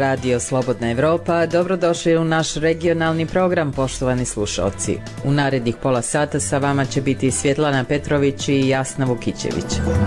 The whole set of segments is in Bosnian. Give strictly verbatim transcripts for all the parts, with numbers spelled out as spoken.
Radio Slobodna Evropa. Dobrodošli u naš regionalni program, poštovani slušalci. U narednih pola sata sa vama će biti Svjetlana Petrović i Jasna Vukićević.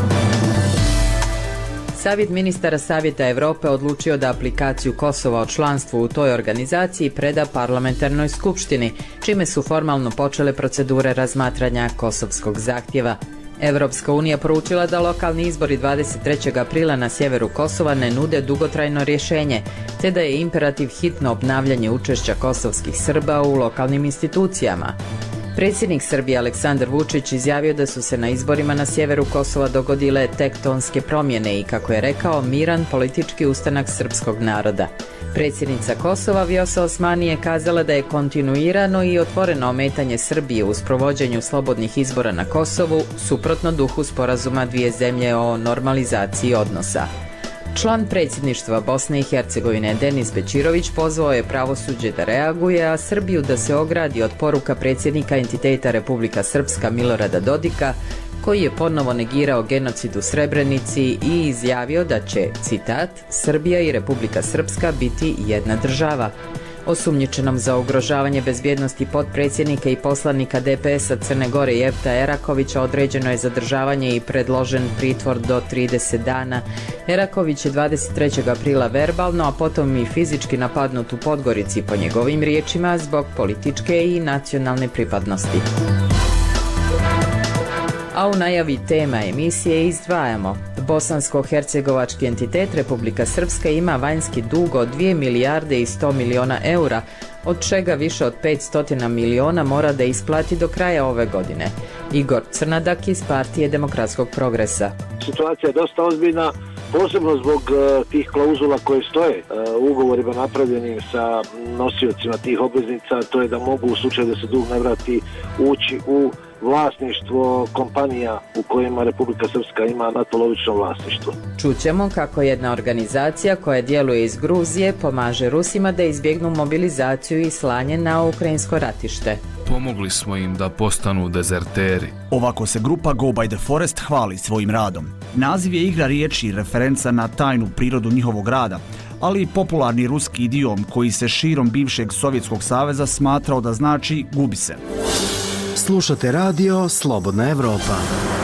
Savjet ministara Savjeta Evrope odlučio da aplikaciju Kosova o članstvu u toj organizaciji preda parlamentarnoj skupštini, čime su formalno počele procedure razmatranja kosovskog zahtjeva. Evropska unija poručila da lokalni izbori dvadeset trećeg aprila na sjeveru Kosova ne nude dugotrajno rješenje, te da je imperativ hitno obnavljanje učešća kosovskih Srba u lokalnim institucijama. Predsjednik Srbije Aleksandar Vučić izjavio da su se na izborima na sjeveru Kosova dogodile tektonske promjene i, kako je rekao, miran politički ustanak srpskog naroda. Predsjednica Kosova Vjosa Osmani je kazala da je kontinuirano i otvoreno ometanje Srbije u sprovođenju slobodnih izbora na Kosovu suprotno duhu sporazuma dvije zemlje o normalizaciji odnosa. Član predsjedništva Bosne i Hercegovine Denis Bećirović pozvao je pravosuđe da reaguje, a Srbiju da se ogradi od poruka predsjednika entiteta Republika Srpska Milorada Dodika, koji je ponovo negirao genocid u Srebrenici i izjavio da će, citat, Srbija i Republika Srpska biti jedna država. Osumnjičenom za ugrožavanje bezbjednosti potpredsjednika i poslanika D P S-a Crne Gore Jefta Erakovića određeno je zadržavanje i predložen pritvor do trideset dana. Eraković je dvadeset trećeg aprila verbalno, a potom i fizički napadnut u Podgorici, po njegovim riječima, zbog političke i nacionalne pripadnosti. A u najavi tema emisije izdvajamo: bosansko-hercegovački entitet Republika Srpska ima vanjski dug od dvije milijarde i sto miliona eura, od čega više od petsto miliona mora da isplati do kraja ove godine. Igor Crnadak iz Partije demokratskog progresa. Situacija je dosta ozbiljna, posebno zbog uh, tih klauzula koje stoje uh, u ugovorima napravljenim sa nosiocima tih obveznica, to je da mogu u slučaju da se dug ne vrati ući u vlasništvo kompanija u kojima Republika Srpska ima natpolovično vlasništvo. Čućemo kako jedna organizacija koja djeluje iz Gruzije pomaže Rusima da izbjegnu mobilizaciju i slanje na ukrajinsko ratište. Pomogli smo im da postanu dezerteri. Ovako se grupa Go by the Forest hvali svojim radom. Naziv je igra riječi, referenca na tajnu prirodu njihovog rada, ali i popularni ruski idiom koji se širom bivšeg Sovjetskog saveza smatrao da znači gubi se. Slušate radio Slobodna Evropa.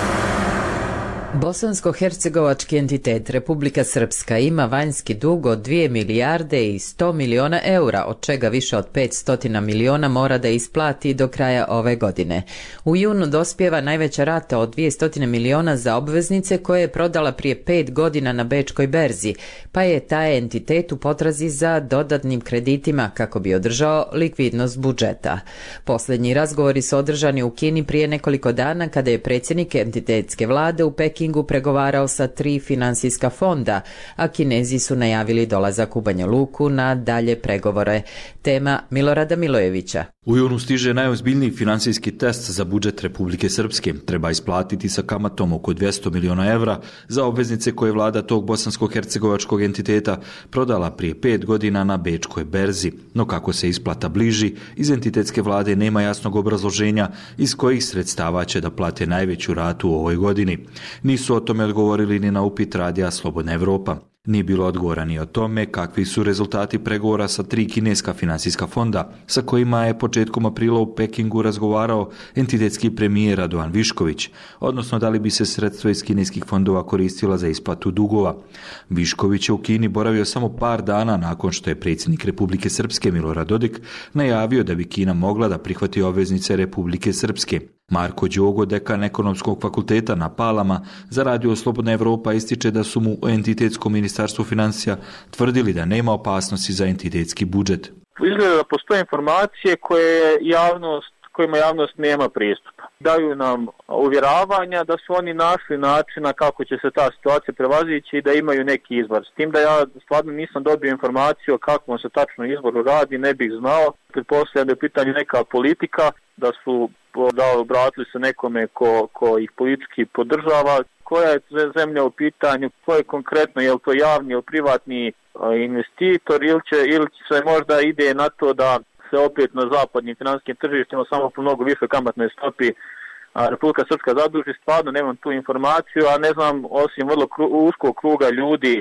Bosansko-hercegovački entitet Republika Srpska ima vanjski dug od dvije milijarde i sto miliona eura, od čega više od petsto miliona mora da isplati do kraja ove godine. U junu dospijeva najveća rata od dvjesto miliona za obveznice koje je prodala prije pet godina na bečkoj berzi, pa je taj entitet u potrazi za dodatnim kreditima kako bi održao likvidnost budžeta. Posljednji razgovori su održani u Kini prije nekoliko dana, kada je predsjednik entitetske vlade u Pekingu pregovarao sa tri finansijska fonda, a Kinezi su najavili dolazak u Banja Luku na dalje pregovore. Tema Milorada Milojevića. U junu stiže najozbiljniji finansijski test za budžet Republike Srpske. Treba isplatiti sa kamatom oko dvjesto miliona evra za obveznice koje vlada tog bosansko-hercegovačkog entiteta prodala prije pet godina na bečkoj berzi. No kako se isplata bliži, iz entitetske vlade nema jasnog obrazloženja iz kojih sredstava će da plate najveću ratu u ovoj godini. Nisu o tome odgovorili ni na upit radija Slobodna Evropa. Nije bilo odgovora ni o tome kakvi su rezultati pregovora sa tri kineska finansijska fonda, sa kojima je početkom aprila u Pekingu razgovarao entitetski premijer Radovan Višković, odnosno da li bi se sredstva iz kineskih fondova koristila za isplatu dugova. Višković je u Kini boravio samo par dana nakon što je predsjednik Republike Srpske Milorad Dodik najavio da bi Kina mogla da prihvati obveznice Republike Srpske. Marko Đogo, dekan ekonomskog fakulteta na Palama, za radio Slobodna Evropa ističe da su mu u entitetskom ministarstvu financija tvrdili da nema opasnosti za entitetski budžet. Izgleda da postoje informacije koje javnost, kojima javnost nema pristupa. Daju nam uvjeravanja da su oni našli načina kako će se ta situacija prevazići i da imaju neki izbor. S tim da ja stvarno nisam dobio informaciju o kakvom se tačno izboru radi, ne bih znao. Pretpostavljam da je u pitanju neka politika, da su da obratili se nekome ko, ko ih politički podržava, koja je zemlja u pitanju, ko je konkretno, je li to javni ili privatni investitor ili će, ili se možda ide na to da se opet na zapadnim finansijskim tržištima samo po mnogo više kamatnoj stopi a Republika Srpska zaduži. Stvarno nemam tu informaciju, a ne znam, osim vrlo kru, uskog kruga ljudi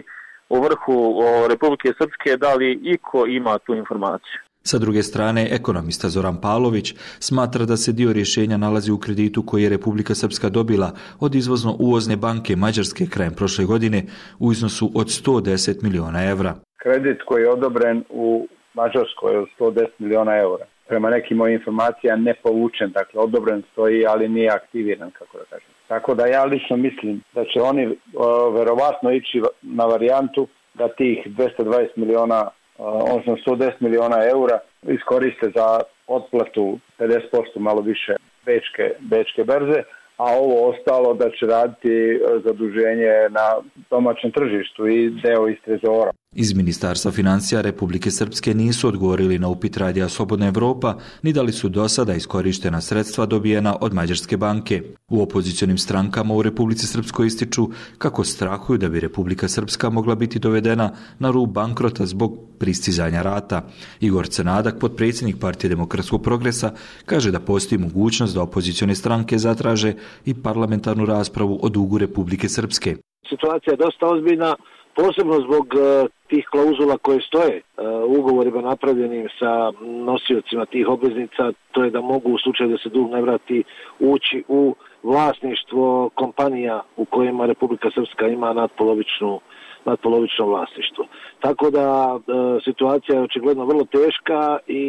u vrhu o, Republike Srpske da li iko ima tu informaciju. Sa druge strane, ekonomista Zoran Pavlović smatra da se dio rješenja nalazi u kreditu koji je Republika Srpska dobila od izvozno-uvozne banke Mađarske krajem prošle godine u iznosu od sto deset miliona evra. Kredit koji je odobren u Mađarskoj od sto deset miliona evra. Prema nekim mojim informacija ne povučen, dakle odobren stoji, ali nije aktiviran, kako da kažem. Tako da ja lično mislim da će oni o, verovatno ići na varijantu da tih dvesta dvadeset miliona, odnosno sto deset miliona eura iskoriste za otplatu pedeset posto malo više bečke, bečke berze, a ovo ostalo da će raditi zaduženje na domaćem tržištu i deo iz trezora. Iz Ministarstva financija Republike Srpske nisu odgovorili na upit Radija Slobodna Evropa, ni da li su do sada iskorištena sredstva dobijena od Mađarske banke. U opozicionim strankama u Republici Srpskoj ističu kako strahuju da bi Republika Srpska mogla biti dovedena na rub bankrota zbog pristizanja rata. Igor Cenadak, potpredsjednik Partije demokratskog progresa, kaže da postoji mogućnost da opozicione stranke zatraže i parlamentarnu raspravu o dugu Republike Srpske. Situacija je dosta ozbiljna, posebno zbog uh, tih klauzula koje stoje uh, ugovorima napravljenim sa nosiocima tih obveznica, to je da mogu u slučaju da se dug ne vrati ući u vlasništvo kompanija u kojima Republika Srpska ima nadpolovičnu nadpolovično vlasništvo. Tako da uh, situacija je očigledno vrlo teška i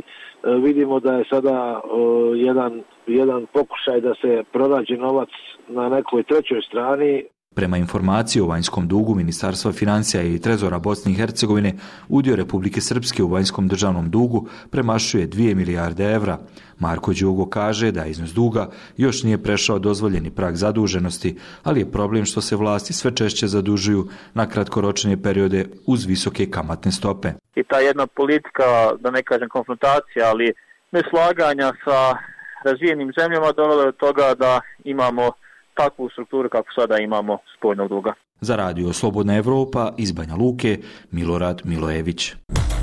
uh, vidimo da je sada uh, jedan, jedan pokušaj da se pronađe novac na nekoj trećoj strani. Prema informaciji o vanjskom dugu Ministarstva financija i Trezora Bosne i Hercegovine, udio Republike Srpske u vanjskom državnom dugu premašuje dvije milijarde evra. Marko Đugo kaže da iznos duga još nije prešao dozvoljeni prag zaduženosti, ali je problem što se vlasti sve češće zadužuju na kratkoročne periode uz visoke kamatne stope. I ta jedna politika, da ne kažem konfrontacija, ali neslaganja sa razvijenim zemljama dovela je od toga da imamo takvu strukturu kako sada imamo spoljnog duga. Za Radio Slobodna Evropa iz Banja Luke, Milorad Milojević.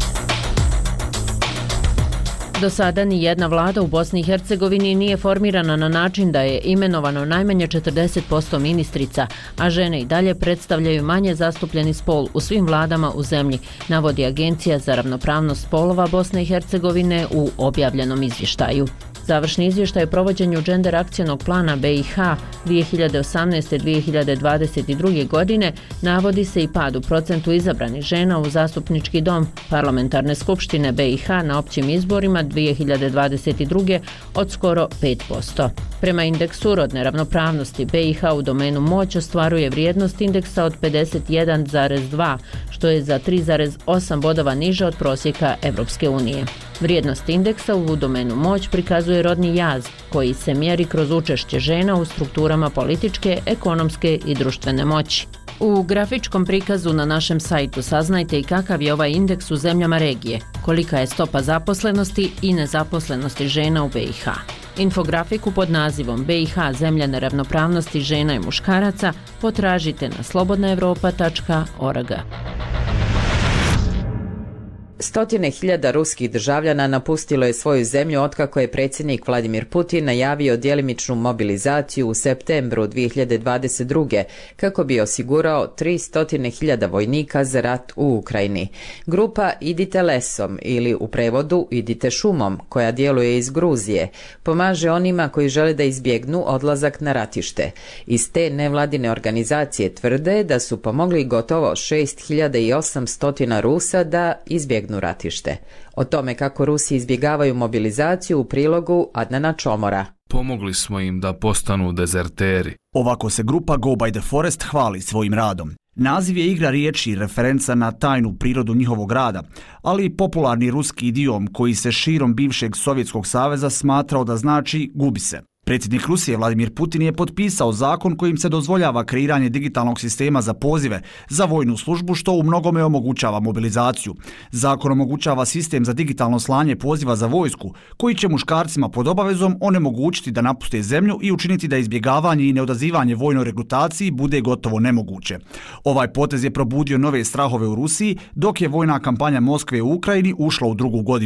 Do sada ni jedna vlada u Bosni i Hercegovini nije formirana na način da je imenovano najmanje četrdeset posto ministrica, a žene i dalje predstavljaju manje zastupljeni spol u svim vladama u zemlji, navodi Agencija za ravnopravnost spolova Bosne i Hercegovine u objavljenom izvještaju. Završni izvještaj o provođenju Gender akcionog plana B i H dvije hiljade osamnaeste do dvije hiljade dvadeset druge. godine navodi se i pad u procentu izabranih žena u zastupnički dom Parlamentarne skupštine B i H na općim izborima dvije hiljade dvadeset druge. od skoro pet posto. Prema indeksu rodne ravnopravnosti B i H u domenu moć ostvaruje vrijednost indeksa od pedeset jedan zarez dva, što je za tri zarez osam bodova niže od prosjeka Evropske unije. Vrijednost indeksa u domenu moć prikazuje rodni jaz, koji se mjeri kroz učešće žena u strukturama političke, ekonomske i društvene moći. U grafičkom prikazu na našem sajtu saznajte i kakav je ovaj indeks u zemljama regije, kolika je stopa zaposlenosti i nezaposlenosti žena u B i H. Infografiku pod nazivom B i H zemlja neravnopravnosti žena i muškaraca potražite na slobodna evropa tačka org. Stotine hiljada ruskih državljana napustilo je svoju zemlju otkako je predsjednik Vladimir Putin najavio djelimičnu mobilizaciju u septembru dvije hiljade dvadeset druge. kako bi osigurao tristo hiljada vojnika za rat u Ukrajini. Grupa Idite lesom ili u prevodu Idite šumom, koja djeluje iz Gruzije, pomaže onima koji žele da izbjegnu odlazak na ratište. Iz te nevladine organizacije tvrde da su pomogli gotovo šest hiljada osamsto Rusa da izbjegnu ratište. O tome kako Rusi izbjegavaju mobilizaciju u prilogu Adnana Čomora. Pomogli smo im da postanu dezerteri. Ovako se grupa Go by the Forest hvali svojim radom. Naziv je igra riječi, referenca na tajnu prirodu njihovog rada, ali i popularni ruski idiom koji se širom bivšeg Sovjetskog saveza smatrao da znači gubi se. Predsjednik Rusije Vladimir Putin je potpisao zakon kojim se dozvoljava kreiranje digitalnog sistema za pozive za vojnu službu, što u mnogome omogućava mobilizaciju. Zakon omogućava sistem za digitalno slanje poziva za vojsku, koji će muškarcima pod obavezom onemogućiti da napuste zemlju i učiniti da izbjegavanje i neodazivanje vojnoj regrutaciji bude gotovo nemoguće. Ovaj potez je probudio nove strahove u Rusiji, dok je vojna kampanja Moskve u Ukrajini ušla u drugu godinu.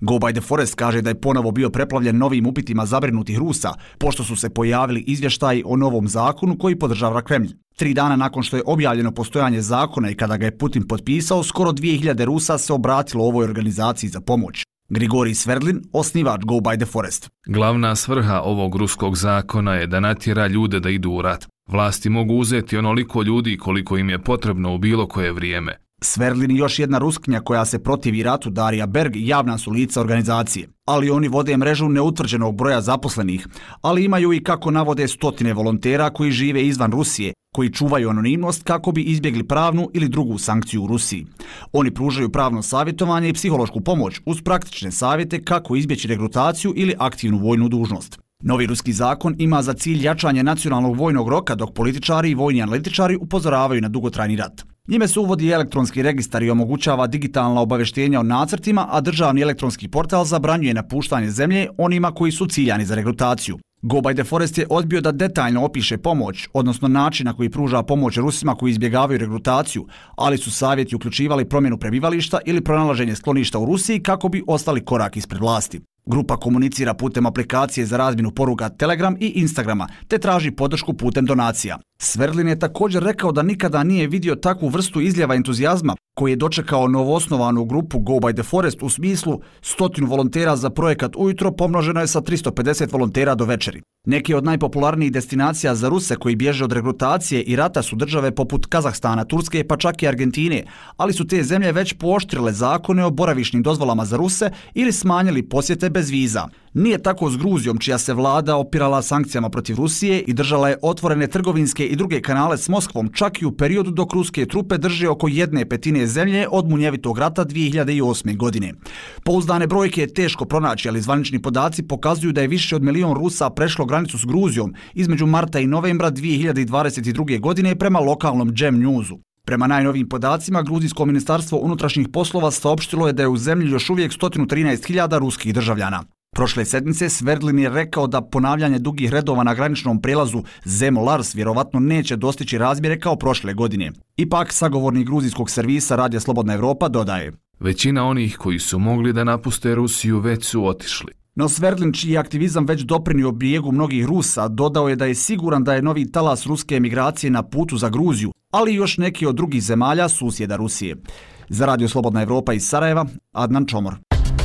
Go by the Forest kaže da je ponovo bio preplavljen novim upitima zabrinutih Rusa, pošto su se pojavili izvještaji o novom zakonu koji podržava Kremlj. Tri dana nakon što je objavljeno postojanje zakona i kada ga je Putin potpisao, skoro dvije hiljade Rusa se obratilo ovoj organizaciji za pomoć. Grigorij Sverdlin, osnivač Go by the Forest. Glavna svrha ovog ruskog zakona je da natjera ljude da idu u rat. Vlasti mogu uzeti onoliko ljudi koliko im je potrebno u bilo koje vrijeme. Sverdlin i još jedna Ruskinja koja se protivi ratu, Darija Berg, javna su lica organizacije. Ali oni vode mrežu neutvrđenog broja zaposlenih, ali imaju i, kako navode, stotine volontera koji žive izvan Rusije, koji čuvaju anonimnost kako bi izbjegli pravnu ili drugu sankciju u Rusiji. Oni pružaju pravno savjetovanje i psihološku pomoć uz praktične savjete kako izbjeći regrutaciju ili aktivnu vojnu dužnost. Novi ruski zakon ima za cilj jačanje nacionalnog vojnog roka, dok političari i vojni analitičari upozoravaju na dugotrajni rat. Njime se uvodi elektronski registar i omogućava digitalna obavještenja o nacrtima, a državni elektronski portal zabranjuje napuštanje zemlje onima koji su ciljani za regrutaciju. Go by the Forest je odbio da detaljno opiše pomoć, odnosno način na koji pruža pomoć Rusima koji izbjegavaju regrutaciju, ali su savjeti uključivali promjenu prebivališta ili pronalaženje skloništa u Rusiji kako bi ostali korak ispred vlasti. Grupa komunicira putem aplikacije za razmjenu poruka Telegram i Instagrama, te traži podršku putem donacija. Sverdlin je također rekao da nikada nije vidio takvu vrstu izljeva entuzijazma koji je dočekao novoosnovanu grupu Go by the Forest u smislu stotinu volontera za projekat ujutro pomnoženo je sa tristo pedeset volontera do večeri. Neki od najpopularnijih destinacija za Ruse koji bježe od regrutacije i rata su države poput Kazahstana, Turske pa čak i Argentine, ali su te zemlje već pooštrile zakone o boravišnim dozvolama za Ruse ili smanjili posjete bez viza. Nije tako s Gruzijom, čija se vlada opirala sankcijama protiv Rusije i držala je otvorene trgovinske i druge kanale s Moskvom čak i u periodu dok ruske trupe drže oko jedne petine zemlje od munjevitog rata dvije hiljade osme. godine. Pouzdane brojke je teško pronaći, ali zvanični podaci pokazuju da je više od milion Rusa prešlo granicu s Gruzijom između marta i novembra dvije hiljade dvadeset druge. godine prema lokalnom Džem Newsu. Prema najnovijim podacima, Gruzijsko ministarstvo unutrašnjih poslova saopštilo je da je u zemlji još uvijek sto trinaest hiljada ruskih državljana. Prošle sedmice Sverdlin je rekao da ponavljanje dugih redova na graničnom prelazu Zemo-Lars vjerovatno neće dostići razmjere kao prošle godine. Ipak, sagovornik gruzijskog servisa Radija Slobodna Evropa dodaje: Većina onih koji su mogli da napuste Rusiju već su otišli. No Sverdlin, čiji je aktivizam već doprinio bijegu mnogih Rusa, dodao je da je siguran da je novi talas ruske emigracije na putu za Gruziju, ali i još neki od drugih zemalja susjeda Rusije. Za Radio Slobodna Evropa iz Sarajeva, Adnan Čomor.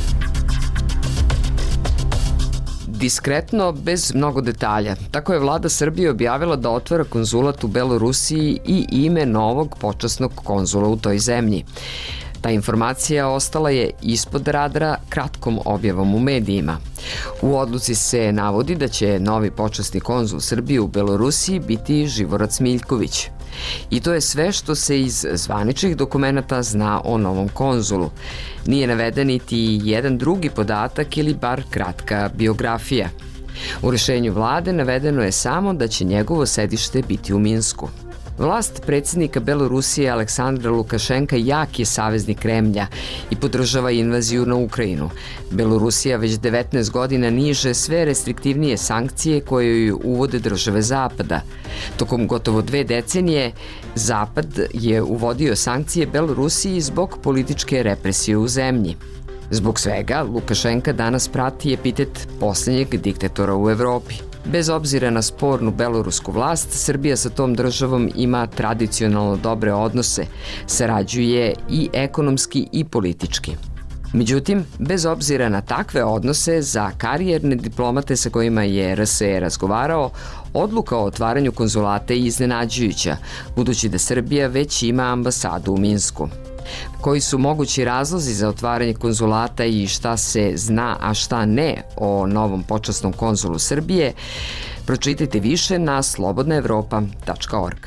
Diskretno, bez mnogo detalja. Tako je vlada Srbije objavila da otvara konzulat u Belorusiji i ime novog počasnog konzula u toj zemlji. Ta informacija ostala je ispod radara kratkom objavom u medijima. U odluci se navodi da će novi počasni konzul Srbije u Belorusiji biti Živorad Smiljković. I to je sve što se iz zvaničnih dokumenata zna o novom konzulu. Nije naveden niti jedan drugi podatak ili bar kratka biografija. U rješenju vlade navedeno je samo da će njegovo sedište biti u Minsku. Vlast predsjednika Belorusije Aleksandra Lukašenka jak je saveznik Kremlja i podržava invaziju na Ukrajinu. Belorusija već devetnaest godina niže sve restriktivnije sankcije koje ju uvode države Zapada. Tokom gotovo dve decenije Zapad je uvodio sankcije Belorusiji zbog političke represije u zemlji. Zbog svega, Lukašenka danas prati epitet posljednjeg diktatora u Evropi. Bez obzira na spornu belorusku vlast, Srbija sa tom državom ima tradicionalno dobre odnose, sarađuje i ekonomski i politički. Međutim, bez obzira na takve odnose, za karijerne diplomate sa kojima je R S E razgovarao, odluka o otvaranju konzulata je iznenađujuća, budući da Srbija već ima ambasadu u Minsku. Koji su mogući razlozi za otvaranje konzulata i šta se zna, a šta ne o novom počasnom konzulu Srbije, pročitajte više na slobodna evropa tačka org.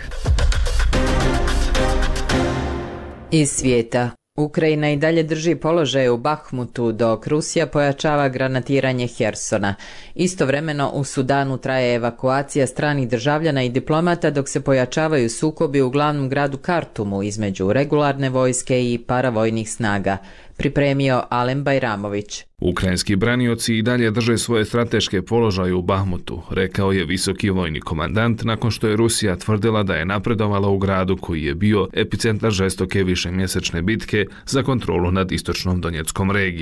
Iz svijeta. Ukrajina i dalje drži položaje u Bahmutu dok Rusija pojačava granatiranje Hersona. Istovremeno u Sudanu traje evakuacija stranih državljana i diplomata dok se pojačavaju sukobi u glavnom gradu Kartumu između regularne vojske i paravojnih snaga. Pripremio Alen Bajramović. Ukrajinski branioci i dalje drže svoje strateške položaje u Bahmutu, rekao je visoki vojni komandant nakon što je Rusija tvrdila da je napredovala u gradu koji je bio epicentar žestoke višemjesečne bitke za kontrolu nad istočnom Donjeckom regijom.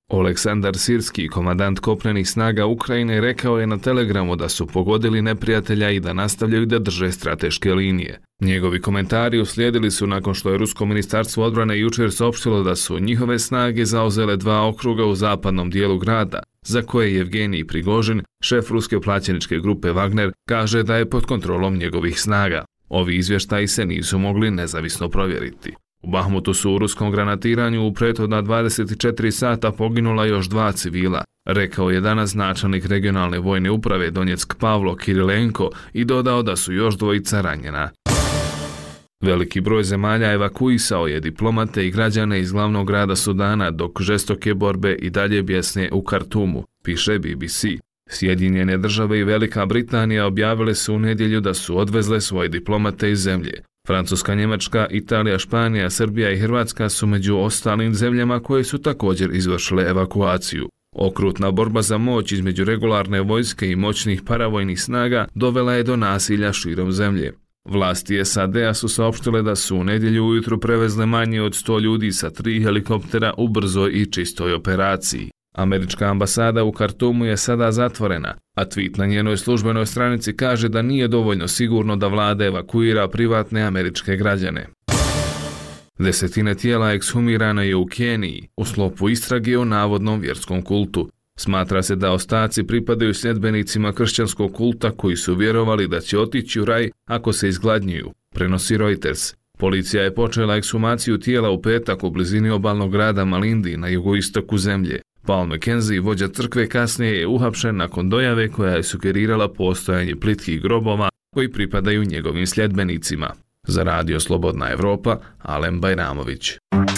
Oleksandar Sirski, komandant kopnenih snaga Ukrajine, rekao je na Telegramu da su pogodili neprijatelja i da nastavljaju da drže strateške linije. Njegovi komentari uslijedili su nakon što je Rusko ministarstvo odbrane jučer saopštilo da su njihove snage zauzele dva okruga u zapadnom dijelu grada, za koje Jevgenij Prigožin, šef ruske plaćeničke grupe Wagner, kaže da je pod kontrolom njegovih snaga. Ovi izvještaji se nisu mogli nezavisno provjeriti. U Bahmutu su u ruskom granatiranju u prethodna dvadeset četiri sata poginula još dva civila, rekao je danas načelnik regionalne vojne uprave Donjeck Pavlo Kirilenko i dodao da su još dvojica ranjena. Veliki broj zemalja evakuisao je diplomate i građane iz glavnog grada Sudana, dok žestoke borbe i dalje bjesne u Kartumu, piše B B C. Sjedinjene države i Velika Britanija objavile su u nedjelju da su odvezle svoje diplomate iz zemlje. Francuska, Njemačka, Italija, Španija, Srbija i Hrvatska su među ostalim zemljama koje su također izvršile evakuaciju. Okrutna borba za moć između regularne vojske i moćnih paravojnih snaga dovela je do nasilja širom zemlje. Vlasti S A D-a su saopštile da su u nedjelju ujutru prevezle manje od sto ljudi sa tri helikoptera u brzoj i čistoj operaciji. Američka ambasada u Kartumu je sada zatvorena, a tweet na njenoj službenoj stranici kaže da nije dovoljno sigurno da vlada evakuira privatne američke građane. Desetine tijela ekshumirano je u Keniji u sklopu istrage o navodnom vjerskom kultu. Smatra se da ostaci pripadaju sljedbenicima kršćanskog kulta koji su vjerovali da će otići u raj ako se izgladnjuju, prenosi Reuters. Policija je počela ekshumaciju tijela u petak u blizini obalnog grada Malindi na jugoistoku zemlje. Paul McKenzie, vođa crkve, kasnije je uhapšen nakon dojave koja je sugerirala postojanje plitkih grobova koji pripadaju njegovim sljedbenicima. Za Radio Slobodna Evropa, Alen Bajramović.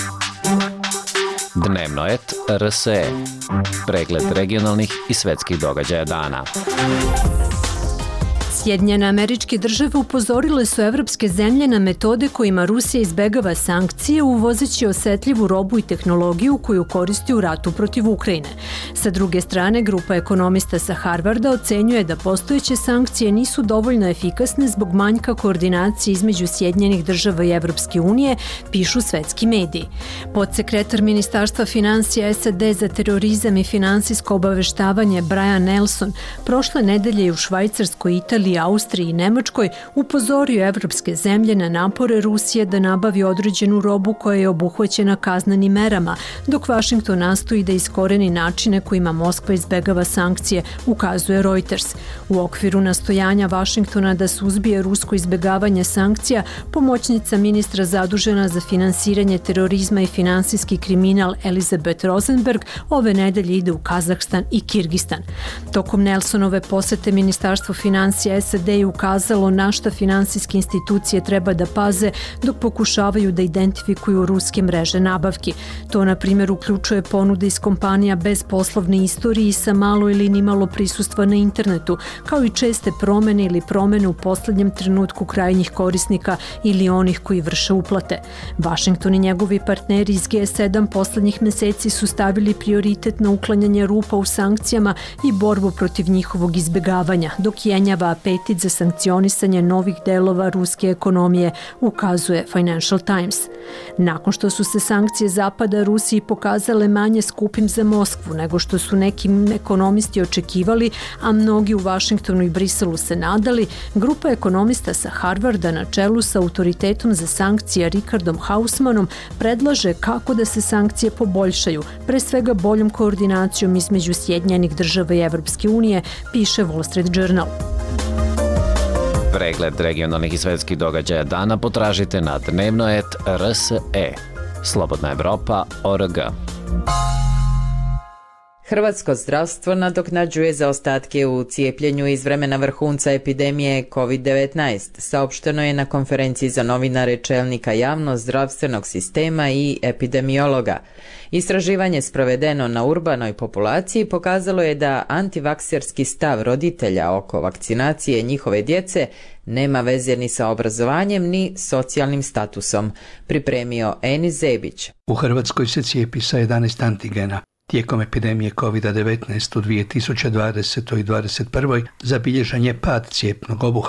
Dnevnoet R S E. Pregled regionalnih i svetskih događaja dana. Sjedinjene Američke Države upozorile su evropske zemlje na metode kojima Rusija izbegava sankcije uvozeći osetljivu robu i tehnologiju koju koristi u ratu protiv Ukrajine. Sa druge strane, grupa ekonomista sa Harvarda ocenjuje da postojeće sankcije nisu dovoljno efikasne zbog manjka koordinacije između Sjedinjenih Država i Evropske unije, pišu svetski mediji. Podsekretar Ministarstva financija S A D za terorizam i finansijsko obaveštavanje Brian Nelson prošle nedelje je u Švajcarskoj, Italiji, Austriji i Nemačkoj upozorio evropske zemlje na napore Rusije da nabavi određenu robu koja je obuhvaćena kaznenim merama, dok Vašington nastoji da iskoreni načine kojima Moskva izbegava sankcije, ukazuje Reuters. U okviru nastojanja Vašingtona da suzbije rusko izbegavanje sankcija, pomoćnica ministra zadužena za finansiranje terorizma i finansijski kriminal Elizabeth Rosenberg ove nedelje ide u Kazahstan i Kirgistan. Tokom Nelsonove posete Ministarstvo financija S A D je ukazalo na šta finansijske institucije treba da paze dok pokušavaju da identifikuju ruske mreže nabavki. To, na primjer, uključuje ponude iz kompanija bez poslovne istorije i sa malo ili nimalo prisustva na internetu, kao i česte promene ili promene u posljednjem trenutku krajnjih korisnika ili onih koji vrše uplate. Vašington i njegovi partneri iz G sedam posljednjih meseci su stavili prioritet na uklanjanje rupa u sankcijama i borbu protiv njihovog izbjegavanja, dok jenjava apetit za sankcionisanje novih delova ruske ekonomije, ukazuje Financial Times. Nakon što su se sankcije Zapada Rusiji pokazale manje skupim za Moskvu nego što su neki ekonomisti očekivali, a mnogi u Vašingtonu i Briselu se nadali, grupa ekonomista sa Harvarda na čelu sa autoritetom za sankcije Richardom Hausmanom predlaže kako da se sankcije poboljšaju, pre svega boljom koordinacijom između Sjedinjenih Država i Evropske unije, piše Wall Street Journal. Pregled regionalnih i svetskih događaja dana potražite na Dnevnoet R S E. Slobodna Evropa, O R G. Hrvatsko zdravstvo nadoknađuje zaostatke u cijepljenju iz vremena vrhunca epidemije kovid devetnaest, saopšteno je na konferenciji za novinare čelnika javno-zdravstvenog sistema i epidemiologa. Istraživanje sprovedeno na urbanoj populaciji pokazalo je da antivakserski stav roditelja oko vakcinacije njihove djece nema veze ni sa obrazovanjem ni socijalnim statusom, pripremio Enis Zebić. U Hrvatskoj se cijepi sa jedanaest antigena. Tijekom epidemije kovid devetnaest u dvije tisuće dvadesetoj i dvadeset prvoj zabilježen je pad cijepnog obuhvata.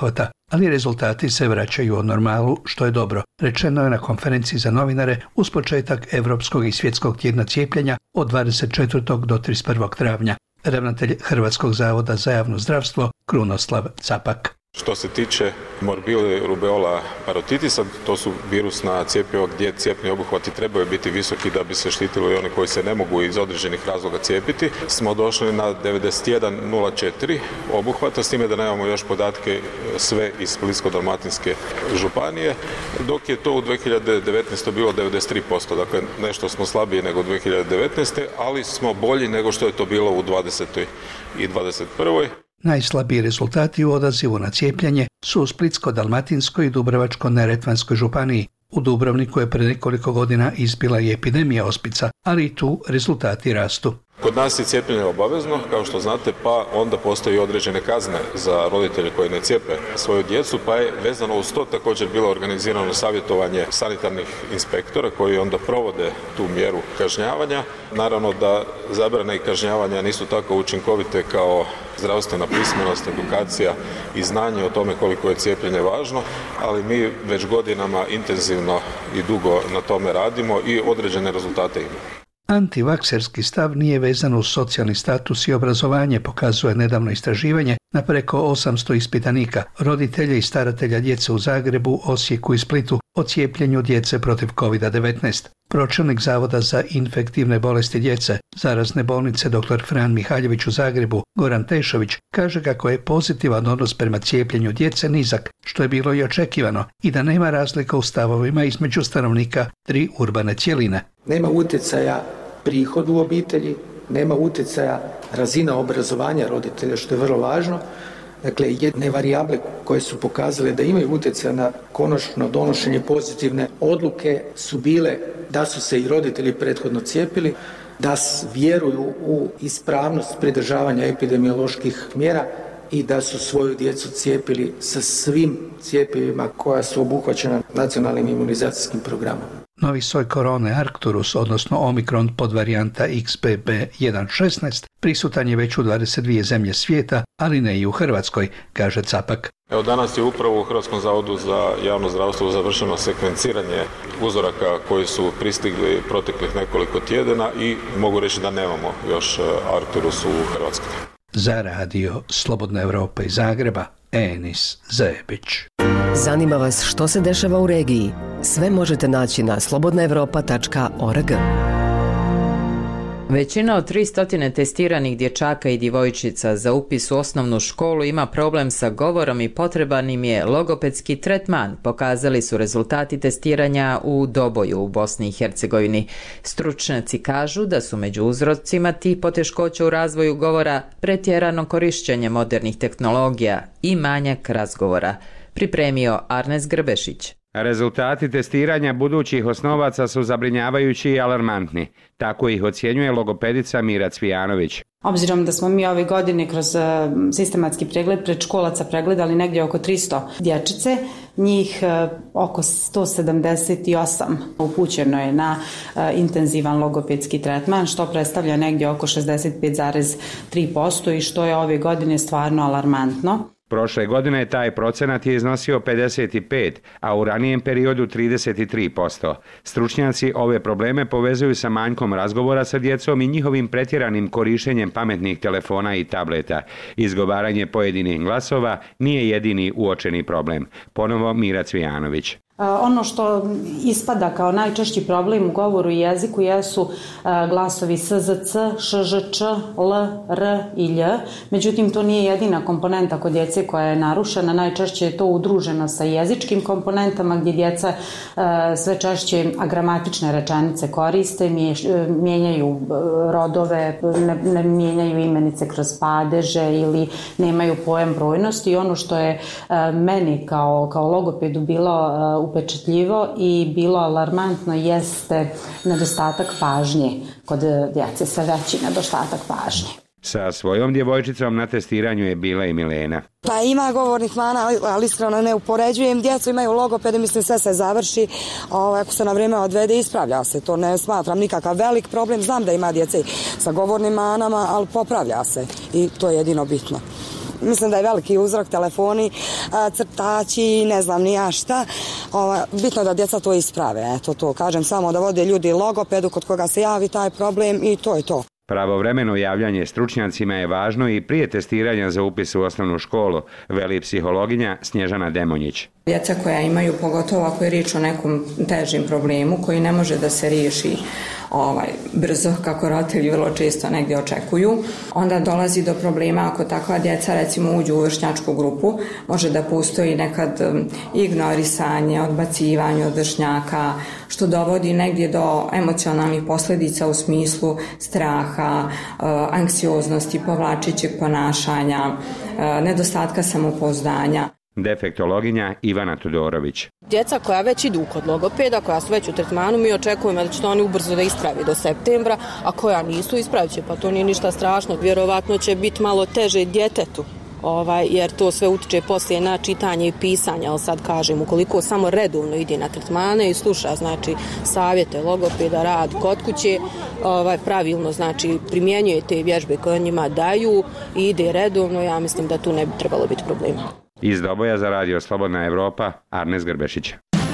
ali rezultati se vraćaju u normalu, što je dobro, rečeno je na konferenciji za novinare uz početak Evropskog i svjetskog tjedna cijepljenja od dvadeset četvrtog do trideset prvog travnja. Ravnatelj Hrvatskog zavoda za javno zdravstvo Krunoslav Capak. Što se tiče morbili rubeola parotitisa, to su virusna cjepiva gdje cijepni obuhvati trebaju biti visoki da bi se štitili oni koji se ne mogu iz određenih razloga cijepiti. Smo došli na devedeset jedan nula četiri obuhvata, s time da nemamo još podatke sve iz Splitsko-dalmatinske županije, dok je to u dvije hiljade devetnaestoj bilo devedeset tri posto, dakle nešto smo slabiji nego u dvije hiljade devetnaestoj ali smo bolji nego što je to bilo u dvadesetoj i dvadeset prvoj Najslabiji rezultati u odazivu na cijepljenje su u Splitsko-dalmatinskoj i Dubrovačko-neretvanskoj županiji. U Dubrovniku je pred nekoliko godina izbila i epidemija ospica, ali i tu rezultati rastu. Kod nas je cijepljenje obavezno, kao što znate, pa onda postoji određene kazne za roditelje koji ne cijepe svoju djecu, pa je vezano uz to također bilo organizirano savjetovanje sanitarnih inspektora koji onda provode tu mjeru kažnjavanja. Naravno da zabrane i kažnjavanja nisu tako učinkovite kao zdravstvena pismenost, edukacija i znanje o tome koliko je cijepljenje važno, ali mi već godinama intenzivno i dugo na tome radimo i određene rezultate imamo. Antivakserski stav nije vezan uz socijalni status i obrazovanje, pokazuje nedavno istraživanje na preko osamsto ispitanika, roditelja i staratelja djece u Zagrebu, Osijeku i Splitu o cijepljenju djece protiv kovid devetnaest. Pročelnik Zavoda za infektivne bolesti djece, zarazne bolnice dr. Fran Mihaljević u Zagrebu, Goran Tešović, kaže kako je pozitivan odnos prema cijepljenju djece nizak, što je bilo i očekivano, i da nema razlika u stavovima između stanovnika tri urbane cjeline. Nema utjecaja prihod u obitelji, nema utjecaja razina obrazovanja roditelja, što je vrlo važno. Dakle, jedne varijable koje su pokazale da imaju utjecaj na konačno donošenje pozitivne odluke su bile da su se i roditelji prethodno cijepili, da vjeruju u ispravnost pridržavanja epidemioloških mjera i da su svoju djecu cijepili sa svim cjepivima koja su obuhvaćena nacionalnim imunizacijskim programom. Novi soj korone Arcturus, odnosno Omikron podvarijanta X B B jedan šesnaest, prisutan je već u dvadeset dvije zemlje svijeta, ali ne i u Hrvatskoj, kaže Capak. Evo danas je upravo u Hrvatskom zavodu za javno zdravstvo završeno sekvenciranje uzoraka koji su pristigli proteklih nekoliko tjedana i mogu reći da nemamo još Arcturus u Hrvatskoj. Za radio Slobodna Evropa iz Zagreba, Enis Zebić. Zanima vas što se dešava u regiji? Sve možete naći na slobodna evropa tačka org. Većina od tristo testiranih dječaka i djevojčica za upis u osnovnu školu ima problem sa govorom i potreban im je logopedski tretman, pokazali su rezultati testiranja u Doboju u Bosni i Hercegovini. Stručnjaci kažu da su među uzrocima tih poteškoća u razvoju govora pretjerano korišćenje modernih tehnologija i manjak razgovora. Pripremio Arnes Grbešić. Rezultati testiranja budućih osnovaca su zabrinjavajući i alarmantni. Tako ih ocjenjuje logopedica Mira Cvijanović. Obzirom da smo mi ove godine kroz sistematski pregled predškolaca pregledali negdje oko tristo dječice, njih oko sto sedamdeset osam upućeno je na intenzivan logopedski tretman, što predstavlja negdje oko šezdeset pet zarez tri posto i što je ove godine stvarno alarmantno. Prošle godine taj procenat je iznosio pedeset pet, a u ranijem periodu trideset tri posto. Stručnjaci ove probleme povezuju sa manjkom razgovora sa djecom i njihovim pretjeranim korištenjem pametnih telefona i tableta. Izgovaranje pojedinih glasova nije jedini uočeni problem. Ponovo Mira Cvijanović. Ono što ispada kao najčešći problem u govoru i jeziku jesu glasovi S Z C, Š Ž Č, L, R i Lj. Međutim, to nije jedina komponenta kod djece koja je narušena. Najčešće je to udruženo sa jezičkim komponentama gdje djeca sve češće agramatične rečenice koriste, mijenjaju rodove, ne, ne mijenjaju imenice kroz padeže ili nemaju pojam brojnosti. I ono što je meni kao, kao logopedu bilo upečatljivo i bilo alarmantno jeste nedostatak pažnje kod djece, sve veći nedostatak pažnje. Sa svojom djevojčicom na testiranju je bila i Milena. Pa ima govornih mana, ali, ali iskreno ne upoređujem. Djecu imaju logopede, mislim sve se završi. Ovo, ako se na vrijeme odvede, ispravlja se. To ne smatram nikakav velik problem. Znam da ima djece sa govornim manama, ali popravlja se i to je jedino bitno. mislim da je veliki uzrok telefoni, crtači, ne znam ni ja šta. Ovo, bitno da djeca to isprave, eto to kažem, samo da vode ljudi logopedu kod koga se javi taj problem i to je to. Pravovremeno javljanje stručnjacima je važno i prije testiranja za upis u osnovnu školu, veli psihologinja Snježana Demonjić. Djeca koja imaju, pogotovo ako je riječ o nekom težim problemu koji ne može da se riješi ovaj, brzo, kako roditelji vrlo često negdje očekuju, onda dolazi do problema ako takva djeca recimo uđu u vršnjačku grupu, može da postoji nekad ignorisanje, odbacivanje od vršnjaka, što dovodi negdje do emocionalnih posljedica u smislu straha, anksioznosti, povlačećeg ponašanja, nedostatka samopouzdanja. Defektologinja Ivana Todorović. Djeca koja već idu kod logopeda, koja su već u tretmanu, mi očekujemo da će to oni ubrzo da ispravi do septembra, a koja nisu, ispravit će, pa to nije ništa strašno. Vjerovatno će biti malo teže djetetu, ovaj, jer to sve utiče poslije na čitanje i pisanje, ali sad kažem, ukoliko samo redovno ide na tretmane i sluša, znači, savjete logopeda, rad kod kuće, ovaj, pravilno, znači, primjenjuje te vježbe koje njima daju i ide redovno, ja mislim da tu ne bi trebalo biti problema. Iz Doboja za radio Slobodna Evropa, Arnes Grbešić.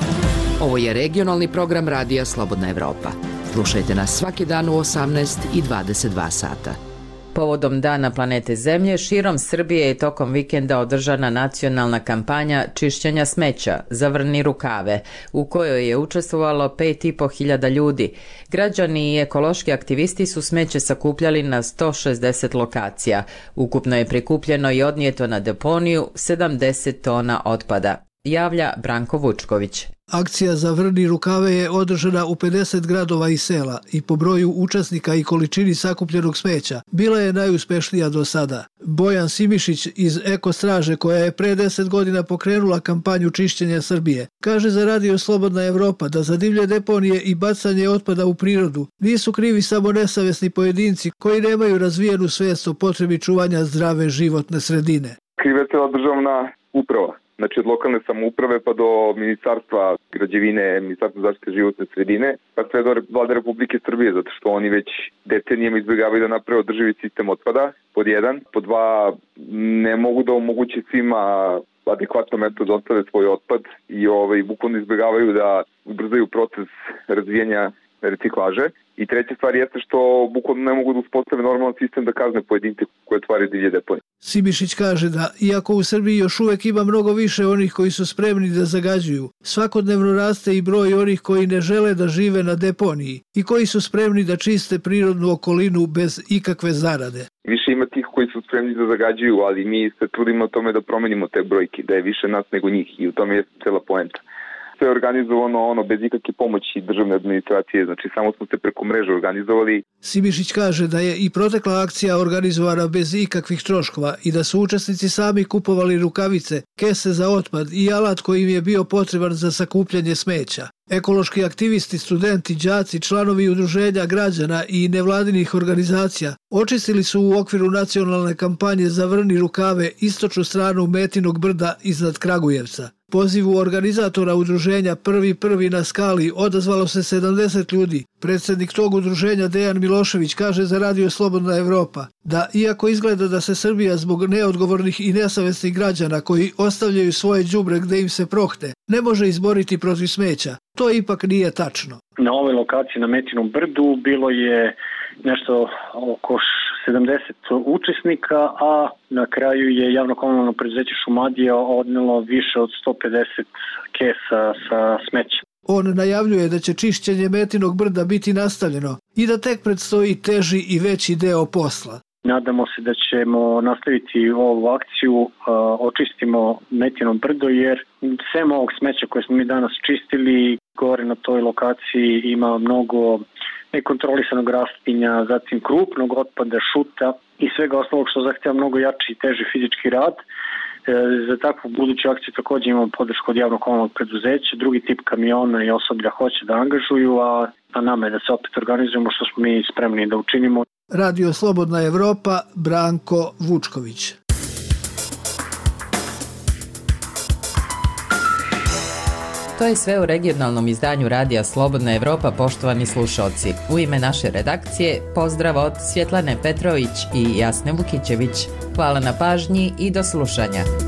Ovo je regionalni program radija Slobodna Evropa. Slušajte nas svaki dan u osamnaest i dvadeset dva sata. Povodom Dana planete Zemlje, širom Srbije je tokom vikenda održana nacionalna kampanja čišćenja smeća Zavrni rukave, u kojoj je učestvovalo pet i po hiljada ljudi. Građani i ekološki aktivisti su smeće sakupljali na sto šezdeset lokacija. Ukupno je prikupljeno i odnijeto na deponiju sedamdeset tona otpada. Javlja Branko Vučković. Akcija Zavrni rukave je održana u pedeset gradova i sela i po broju učesnika i količini sakupljenog smeća bila je najuspešnija do sada. Bojan Simišić iz Eko Straže, koja je pre deset godina pokrenula kampanju čišćenja Srbije, kaže za radio Slobodna Evropa da za divlje deponije i bacanje otpada u prirodu nisu krivi samo nesavesni pojedinci koji nemaju razvijenu svijest o potrebi čuvanja zdrave životne sredine. Kriva je cela državna uprava. Znači od lokalne samouprave pa do ministarstva građevine, ministarstva zaštite životne sredine, pa sve do vlade Republike Srbije, zato što oni već decenijama izbjegavaju da naprave održivi sistem otpada, pod jedan. Pod dva, ne mogu da omoguće svima adekvatno mesto da ostave svoj otpad i ovaj, bukvalno izbjegavaju da ubrzaju proces razvijanja reciklaže. I treća stvar jeste što bukvalno ne mogu da uspostave normalan sistem da kazne pojedince koje otvaraju divlje deponije. Sibišić kaže da, iako u Srbiji još uvek ima mnogo više onih koji su spremni da zagađuju, svakodnevno raste i broj onih koji ne žele da žive na deponiji i koji su spremni da čiste prirodnu okolinu bez ikakve zarade. Više ima tih koji su spremni da zagađuju, ali mi se trudimo o tome da promenimo te brojke, da je više nas nego njih i u tome je cela poenta. Sve je organizovano ono bez ikakve pomoći državne administracije, znači samo smo se preko mreže organizovali. Sibišić kaže da je i protekla akcija organizovana bez ikakvih troškova i da su učesnici sami kupovali rukavice, kese za otpad i alat koji im je bio potreban za sakupljanje smeća. Ekološki aktivisti, studenti, đaci, članovi udruženja građana i nevladinih organizacija očistili su u okviru nacionalne kampanje Zavrni rukave istočnu stranu Metinog brda iznad Kragujevca. Pozivu organizatora udruženja Prvi prvi na skali odazvalo se sedamdeset ljudi. Predsjednik tog udruženja Dejan Milošević kaže za radio Slobodna Evropa da iako izgleda da se Srbija zbog neodgovornih i nesavesnih građana koji ostavljaju svoje đubre gde im se prohte ne može izboriti protiv smeća, to ipak nije tačno. Na ovoj lokaciji na Metinom brdu bilo je nešto oko sedamdeset učesnika, a na kraju je javno komunalno preduzeće Šumadija odnelo više od sto pedeset kesa sa smećem. On najavljuje da će čišćenje Metinog brda biti nastavljeno i da tek predstoji teži i veći deo posla. Nadamo se da ćemo nastaviti ovu akciju, očistimo Metino brdo, jer sem ovog smeća koje smo mi danas čistili, gore na toj lokaciji ima mnogo nekontrolisanog rastinja, zatim krupnog otpada, šuta i svega ostalog što zahtjeva mnogo jači i teži fizički rad. Za takvu buduću akciju također imamo podršku od javnog komunalnog preduzeća, drugi tip kamiona i osoblja hoće da angažuju, a na nama je da se opet organizujemo što smo mi spremni da učinimo. Radio Slobodna Evropa, Branko Vučković. To je sve u regionalnom izdanju Radija Slobodna Evropa, poštovani slušalci. U ime naše redakcije, pozdrav od Svjetlane Petrović i Jasne Vukićević. Hvala na pažnji i do slušanja.